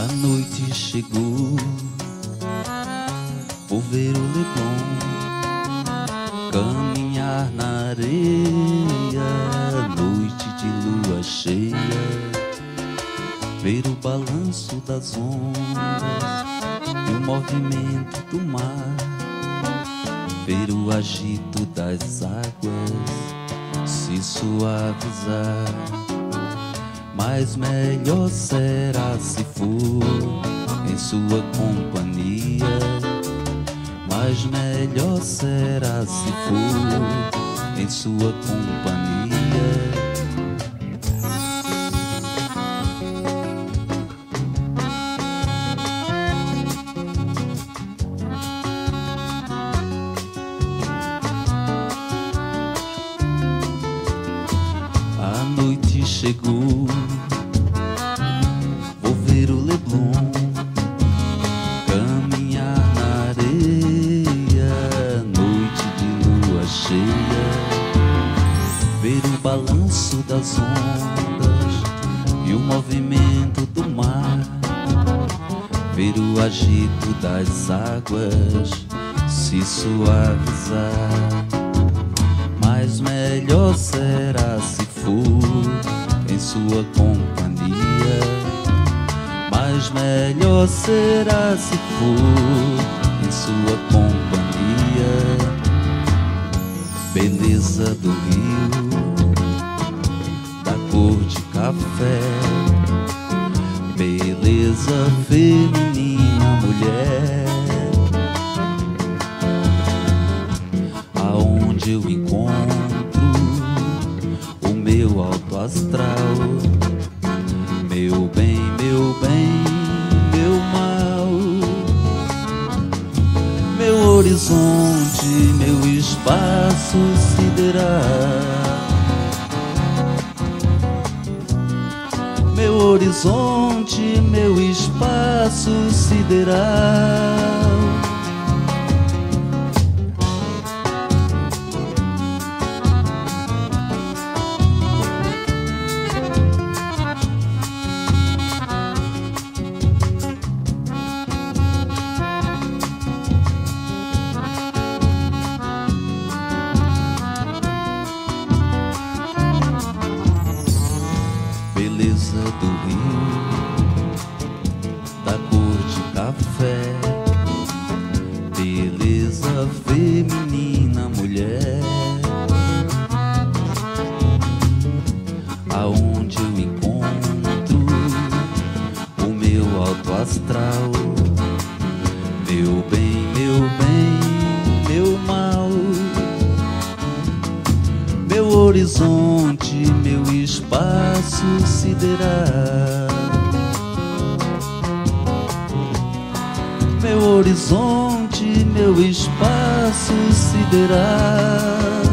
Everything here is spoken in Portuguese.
A noite chegou, vou ver o Leblon caminhar na areia, noite de lua cheia, ver o balanço das ondas e o movimento do mar, ver o agito das águas se suavizar. Mas melhor será se for em sua companhia. Mas melhor será se for em sua companhia. A noite chegou, vou ver o Leblon caminhar na areia, noite de lua cheia, ver o balanço das ondas e o movimento do mar, ver o agito das águas se suavizar. Mas melhor será se for em sua companhia. Mas melhor será se for em sua companhia. Beleza do rio, da cor de café, beleza feminina, mulher, aonde eu encontro o meu alto astral, meu bem, meu bem, meu mal, meu horizonte, meu espaço sideral, meu horizonte, meu espaço sideral. Beleza do rio, da cor de café, beleza feminina, mulher, aonde eu encontro o meu alto astral, meu bem, meu mal, meu horizonte, meu espaço sideral, meu horizonte, meu espaço sideral.